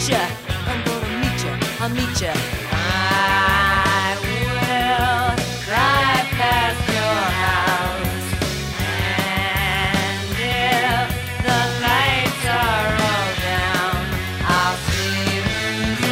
meet ya. I'm gonna meet ya. I'll meet ya. I will drive past your house, and if the lights are all down, I'll see who's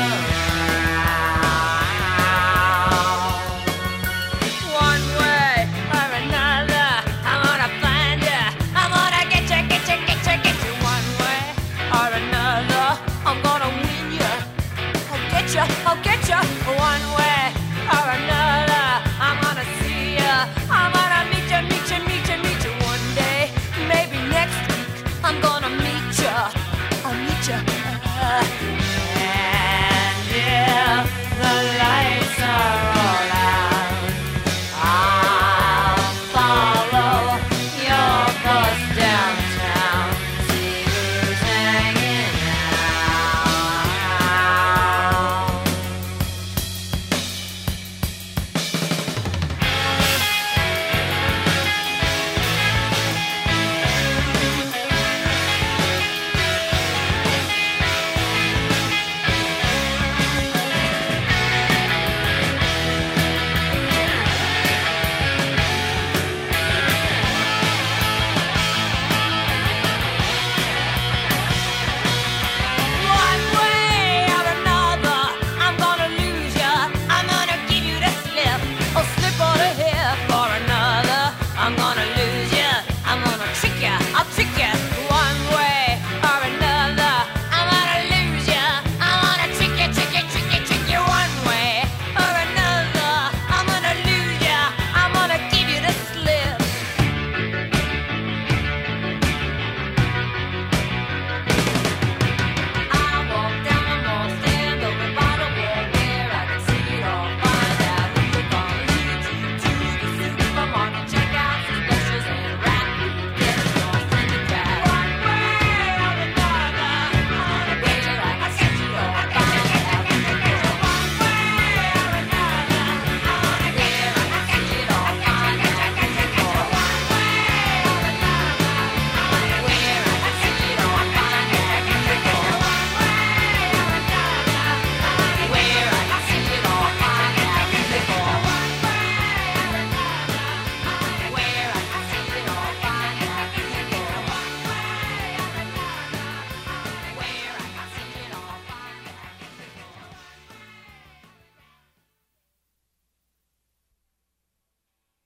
around. One way or another, I'm gonna find ya. I'm gonna get ya, get ya, get ya, get you. One way or another, I'm gonna win ya. I'll get ya, I'll get ya. One way or another, I'm gonna see ya. I'm gonna meet ya, meet ya, meet ya, meet ya. One day, maybe next week, I'm gonna meet ya. I'll meet ya.